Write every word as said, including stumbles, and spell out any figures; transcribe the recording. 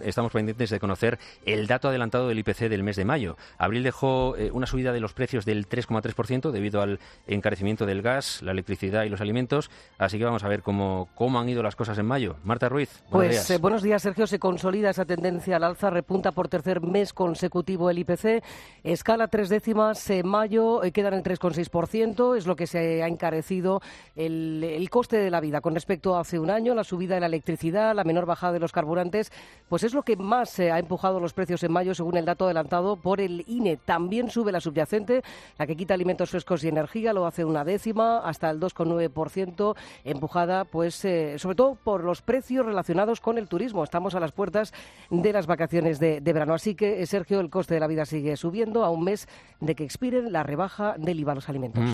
estamos pendientes de conocer el dato adelantado del I P C del mes de mayo. Abril dejó eh, una subida de los precios del tres coma tres por ciento debido al encarecimiento del gas, la electricidad y los alimentos. Así que vamos a ver cómo, cómo han ido las cosas en mayo. Marta Ruiz, buenos pues, días. Eh, buenos días, Sergio. Se consolida esa tendencia al alza, repunta por tercer mes consecutivo el I P C. Escala tres décimas, en mayo eh, queda en el tres coma seis por ciento. Es lo que se ha encarecido el, el coste de la vida con respecto a hace un año. La subida de la electricidad, la menor bajada de los carburantes, pues es lo que más eh, ha empujado los precios en mayo, según el dato adelantado por el I N E. También sube la subyacente, la que quita alimentos frescos y energía, lo hace una décima, hasta el dos coma nueve por ciento, empujada pues eh, sobre todo por los precios relacionados con el turismo. Estamos a las puertas de las vacaciones de, de verano. Así que, Sergio, el coste de la vida sigue subiendo a un mes de que expiren la rebaja del I V A a los alimentos. Mm.